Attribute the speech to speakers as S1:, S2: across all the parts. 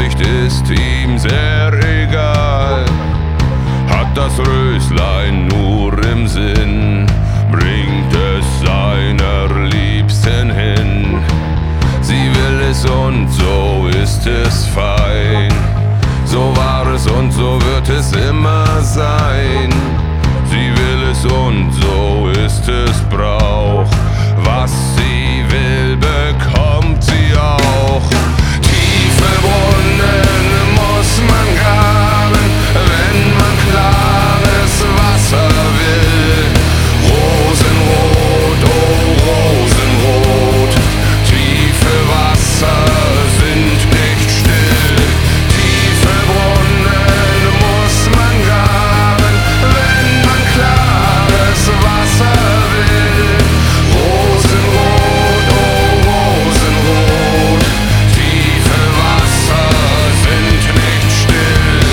S1: Aussicht ist ihm sehr egal. Hat das Röslein nur im Sinn, bringt es seiner Liebsten hin. Sie will es und so ist es fein. So war es und so wird es immer sein. Sie will es und so ist es Brauch. Was sie will, bekommt sie auch. Tiefe Brunnen muss man graben, wenn man klares Wasser will. Rosenrot, oh Rosenrot, tiefe Wasser sind nicht still. Tiefe Brunnen muss man graben, wenn man klares Wasser will. Rosenrot, oh Rosenrot, tiefe Wasser sind nicht still.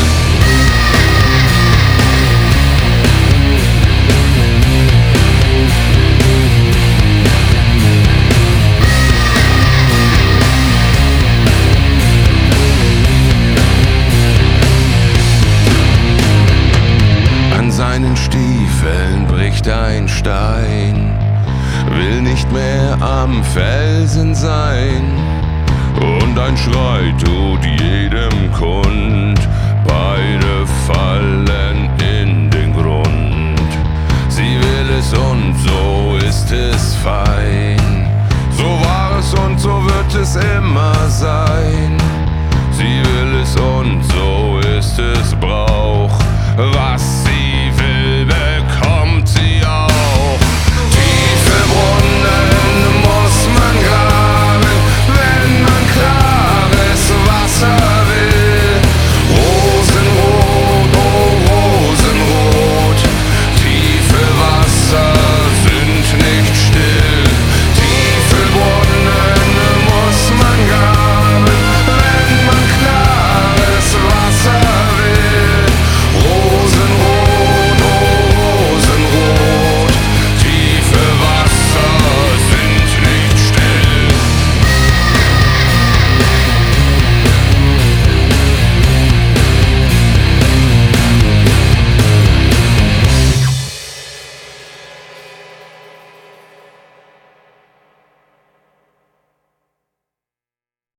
S1: An seinen Stiefeln bricht ein Stein, will nicht mehr am Felsen sein. Und ein Schrei tut jedem kund, beide fallen in den Grund. Sie will es und so ist es fein. So war es und so wird es immer sein. Sie will es und so ist es Brauch. Was